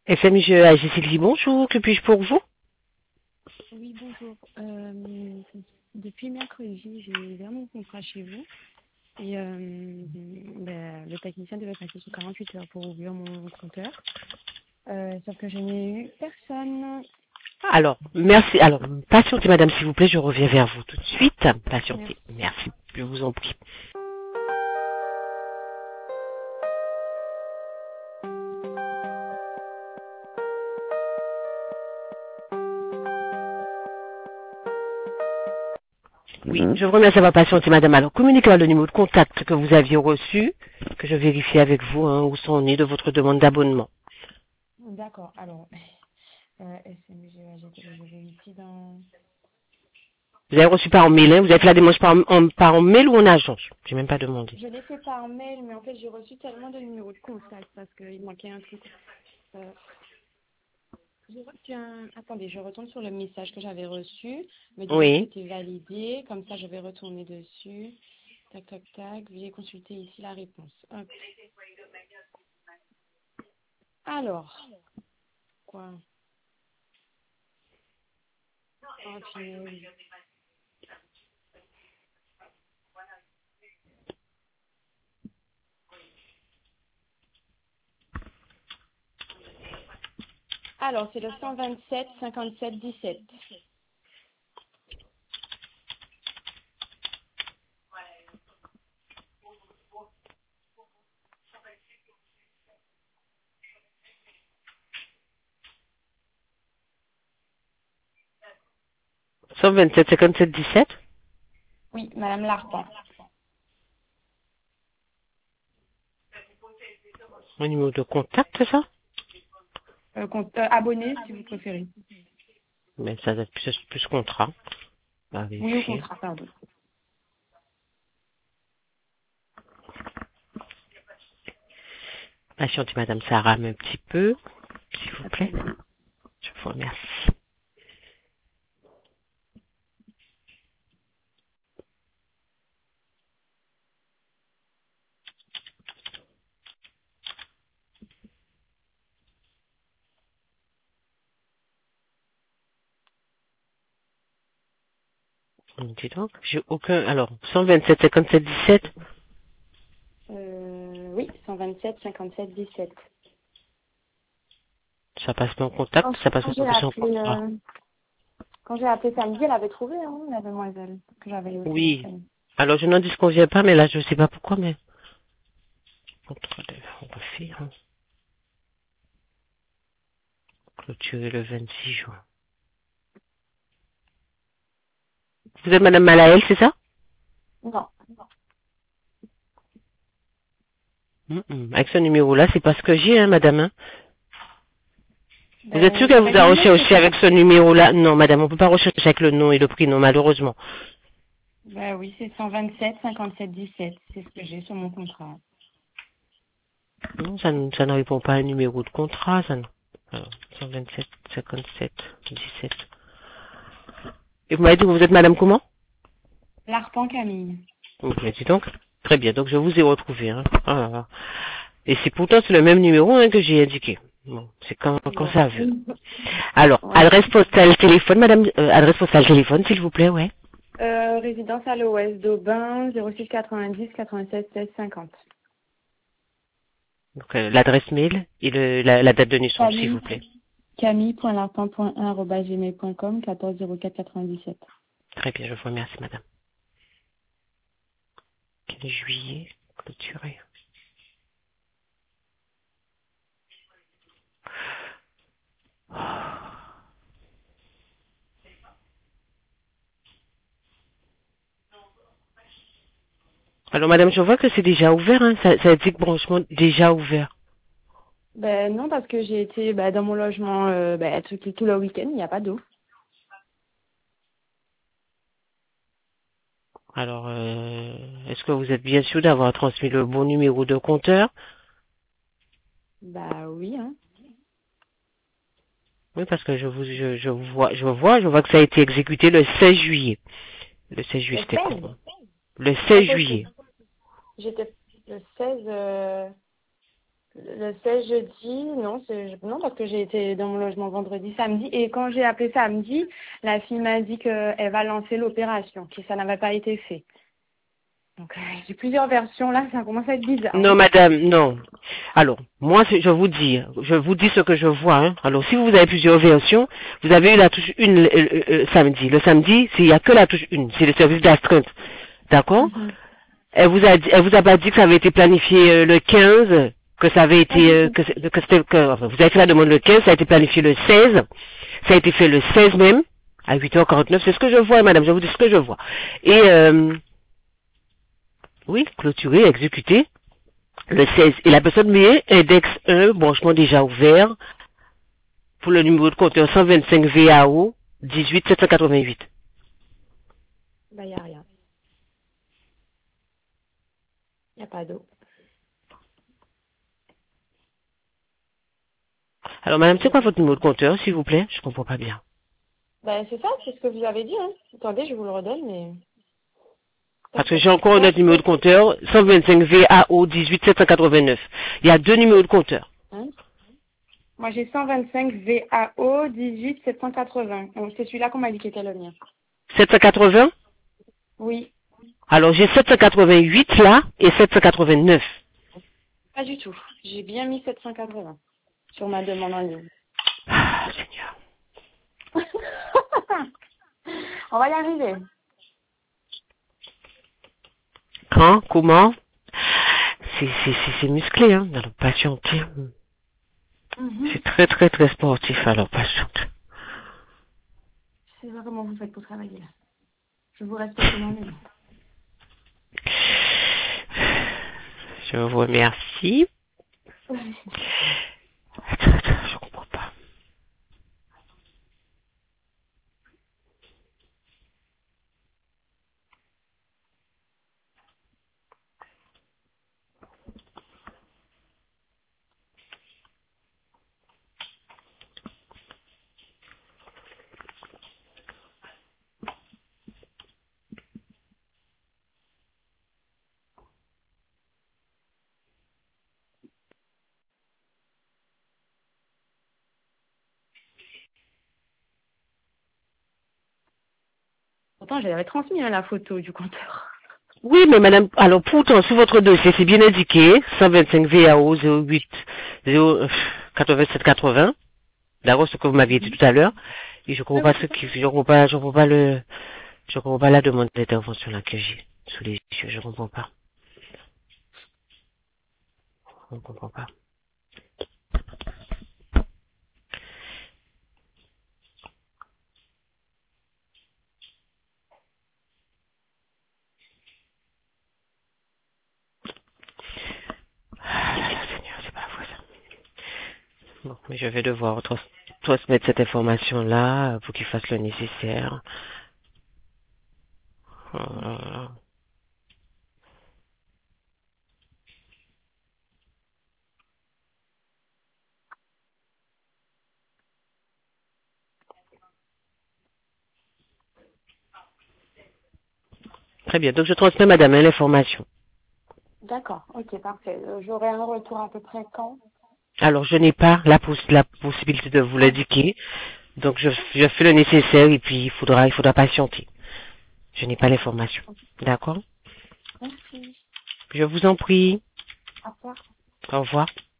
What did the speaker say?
FMIGEA, Sylvie, bonjour, que puis-je pour vous? Oui, bonjour. Depuis mercredi, j'ai ouvert mon contrat chez vous et le technicien devait passer sur 48 heures pour ouvrir mon compteur. Sauf que je n'ai eu personne. Alors, merci. Alors, patientez, madame, s'il vous plaît, je reviens vers vous tout de suite. Patientez. Merci. Merci. Je vous en prie. Oui, je vous remercie d'avoir patienté, madame. Alors, communiquez le numéro de contact que vous aviez reçu, que je vérifie avec vous, où sont nés de votre demande d'abonnement. D'accord. Alors, SMG, je vérifie dans... Vous avez reçu par mail, vous avez fait la démarche par mail ou en agence? J'ai même pas demandé. Je l'ai fait par mail, mais en fait, j'ai reçu tellement de numéros de contact parce qu'il manquait un truc. Euh, J'ai reçu un... Attendez, je retourne sur le message que j'avais reçu, me disant que Oui. c'était validé. Comme ça, je vais retourner dessus. Tac, tac, tac. Veuillez consulter ici la réponse. Hop. Alors, quoi? Oh, punaise. Alors, c'est le 127 57 17. Cent vingt-sept 57 17. Oui, Madame Larpan. Un numéro de contact, ça? Abonné, si vous préférez. Mais ça doit être plus contrat. On va Oui, au vérifier. contrat, pardon. Patientez, madame, ça rame un petit peu, s'il vous Pas de plaît. problème. Je vous remercie. Dis donc, j'ai aucun... Alors, 127 57 17, Oui, 127 57 17. ça passe pas en contact, ça passe Quand j'ai en appelé, contrat. quand j'ai appelé samedi, elle avait trouvé, hein, la demoiselle que j'avais au Oui. téléphone. Alors, je n'en disconviens pas, mais là, je ne sais pas pourquoi, mais... On va faire, clôturer le 26 juin. Vous êtes madame Malaël, c'est ça? Non. Avec ce numéro-là, c'est pas ce que j'ai, madame, Vous êtes sûr Ben, qu'elle vous avec a mon nom, c'est recherché ça. avec ce numéro-là? Non, madame, on peut pas rechercher avec le nom et le prénom, malheureusement. Ben oui, c'est 127 57 17. C'est ce que j'ai sur mon contrat. Non, ça ne répond pas à un numéro de contrat, ça. Alors, 127, 57, 17. Et vous m'avez dit que vous êtes madame comment? Larpan Camille. Vous m'avez dit donc? Très bien, donc je vous ai retrouvé. Ah là là. Et c'est pourtant c'est le même numéro que j'ai indiqué. Bon, c'est quand Bon. ça veut. Alors, Ouais. adresse postale téléphone, madame, adresse postale téléphone, s'il vous plaît, ouais. Résidence à l'Ouest d'Aubin, 06 90 96 16 50. Donc, l'adresse mail et la date de naissance, s'il vous Camille. plaît. Camille.larpan.1@gmail.com 14 04 97. Très bien, je vous remercie, madame. 15 juillet, clôturé. Alors, madame, je vois que c'est déjà ouvert, ça dit que branchement déjà ouvert. Ben non, parce que j'ai été dans mon logement tout le week-end, il n'y a pas d'eau. Alors, est-ce que vous êtes bien sûr d'avoir transmis le bon numéro de compteur? Bah oui, hein. Oui, parce que je vois que ça a été exécuté le 16 juillet. Le 16 juillet, Le c'était 16. quand? Le Quand 16 est-ce que juillet. j'étais le 16 Le 16 jeudi, non, parce que j'ai été dans mon logement vendredi, samedi. Et quand j'ai appelé samedi, la fille m'a dit qu'elle va lancer l'opération, que ça n'avait pas été fait. Donc, j'ai plusieurs versions là, ça commence à être bizarre. Non, Hein. madame, non. Alors, moi, je vous dis ce que je vois. Hein. Alors, si vous avez plusieurs versions, vous avez eu la touche 1 samedi. Le samedi, il n'y a que la touche 1, c'est le service d'astreinte. D'accord? Elle vous a pas dit que ça avait été planifié le 15, que ça avait été, enfin, vous avez fait la demande le 15, ça a été planifié le 16, ça a été fait le 16 même, à 8h49, c'est ce que je vois, madame, je vous dis ce que je vois. Et, oui, clôturé, exécuté, le 16. Et la personne met index 1, branchement déjà ouvert, pour le numéro de compteur 125 VAO 18 788. Bah, il n'y a rien. Il n'y a pas d'eau. Alors, madame, c'est quoi votre numéro de compteur, s'il vous plaît? Je comprends pas bien. Bah, c'est ça, c'est ce que vous avez dit. Hein. Attendez, je vous le redonne, mais... Parce que j'ai encore notre numéro de compteur, 125 VAO 18 789. Il y a deux numéros de compteur. Hein? Moi, j'ai 125 VAO 18 780. C'est celui-là qu'on m'a dit qui était le mien. 780? Oui. Alors j'ai 788 là et 789. Pas du tout. J'ai bien mis 780 sur ma demande en ligne. Ah, Seigneur. On va y arriver. Quand? Comment? C'est musclé, hein, alors patienter. C'est très très très sportif, alors patiente. Je sais pas comment vous faites pour travailler là. Je vous respecte moi-même. Je vous remercie. Attends, je comprends pas. Pourtant, j'avais transmis la photo du compteur. Oui, mais madame, alors pourtant, sur votre dossier, c'est bien indiqué, 125 VAO 08 8780. D'accord, ce que vous m'aviez dit tout à l'heure. Et je comprends pas je comprends pas la demande d'intervention là que j'ai sous les yeux, je comprends pas. Je ne comprends pas. Ah, Seigneur, c'est pas la fois ça. Bon, mais je vais devoir transmettre cette information-là pour qu'il fasse le nécessaire. Euh, Très bien, donc je transmets madame l'information. D'accord, ok, parfait. J'aurai un retour à peu près quand? Alors je n'ai pas la possibilité de vous l'indiquer, donc je fais le nécessaire et puis il faudra patienter. Je n'ai pas l'information. D'accord? Merci. Je vous en prie. Au revoir. Au revoir.